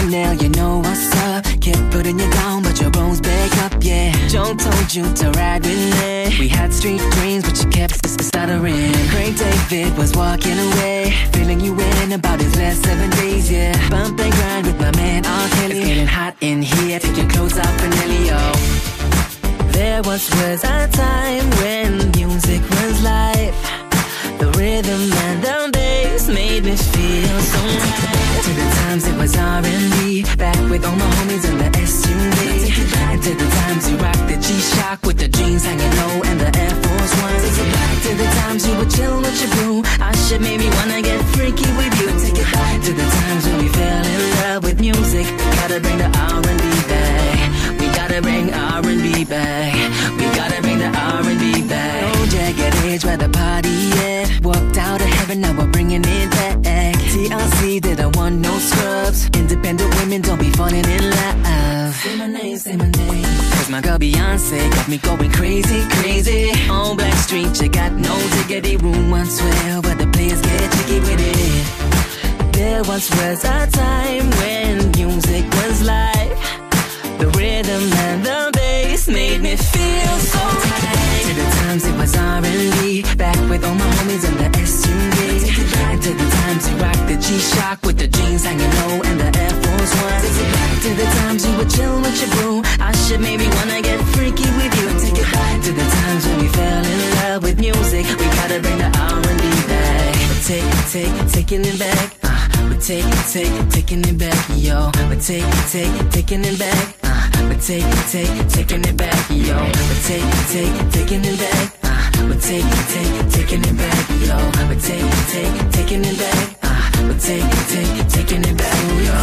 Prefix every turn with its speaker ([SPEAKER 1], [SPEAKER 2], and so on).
[SPEAKER 1] Chanel, you know what's up. Kept putting you down, but your rose back up, yeah. Joe told you to ride with me. We had street dreams, but you kept stuttering. Craig David was walking away, filling you in about his last 7 days, yeah. Bump and grind with my man R. Kelly. It's getting hot in here, take your clothes off and Elio. There was a time when music was life. The rhythm and the bass made me feel so right. To the times it was R&B, back with all my homies in the SUV. And to the times you rocked the G-Shock with the jeans hanging low and the Air Force Ones. To the times you would chill with your boo, I should maybe wanna get freaky with you. To the times when we fell in love with music, gotta bring the R&B back. We gotta bring R&B back. We gotta bring the R&B back. Oh, jagged edge where the party at. Walked out of heaven, now we're bringing it back. TLC did I want no scrubs. Independent women don't be falling in love. Say my name, say my name. Cause my girl Beyonce got me going crazy, crazy. On Black Street, you got no diggity. Room 112 where the players get jiggy with it. There was a time when music was life. The rhythm and the bass made me feel so right. To the times it was R&B, back with all my homies in the SUV. And to the times you rocked the G-Shock with the jeans hanging low and the Air Force Ones. To the times you would chill with your boo, I should maybe wanna get freaky with you. To the times when we fell in love with music, we gotta bring the R&B back. Taking it back. We're taking it back, yo. We're taking it back. We're taking it back, yo. We're taking it back. We're taking it back, yo. We're taking it back. We're taking it back, yo.